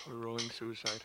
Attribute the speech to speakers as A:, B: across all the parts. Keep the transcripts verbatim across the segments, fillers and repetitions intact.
A: Rolling Suicide.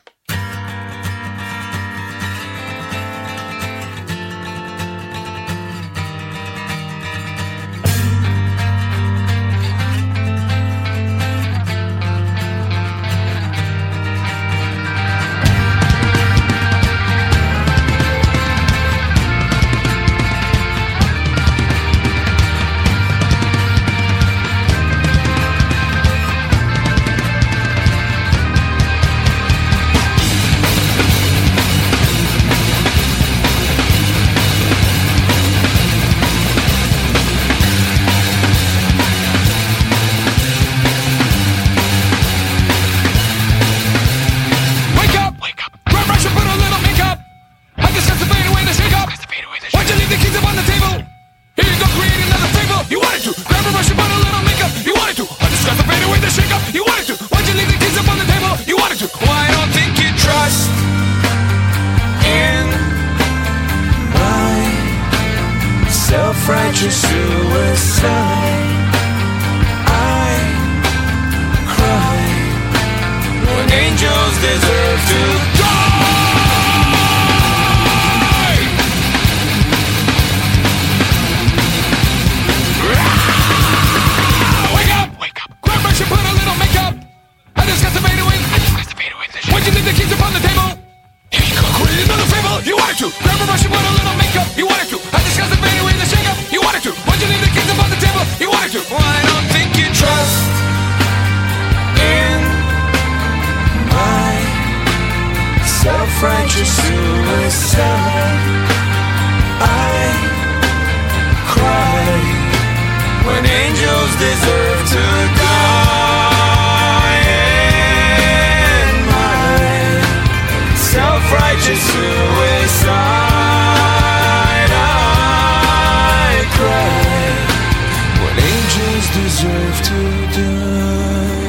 B: Self-righteous suicide. I cry when angels deserve to die. Wake up, wake up. Grab brush and put a little makeup. I discuss the fade away. I discuss the fade away. Why'd you leave the keys upon the table? Here you go, create another fable. You wanted to. Grab a brush and put a little makeup. You wanted to. I discuss the fade away. You wanted to. Why'd you leave the keys up on the table? You wanted to. Well, I don't think you trust in my self-righteous suicide. I cry when angels deserve to die. In my self-righteous suicide. What angels deserve to die.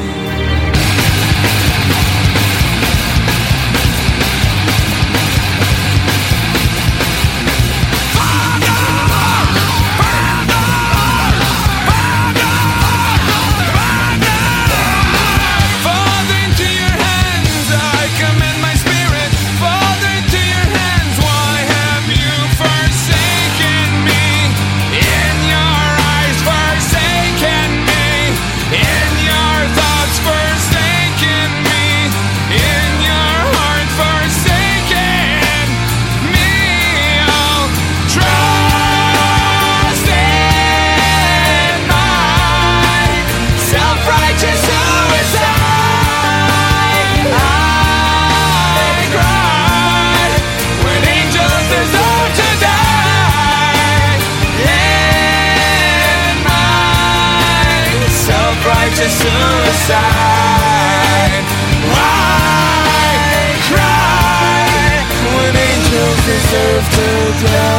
B: Father, into your hands I commend my spirit. Father, into your hands, why have you forsaken me? In your eyes forsaken me, in your thoughts forsaken me, in your heart forsaken me. I'll trust in my self-righteous suicide. I cry when angels deserve to die. In my self-righteous suicide. I cry when angels deserve to die.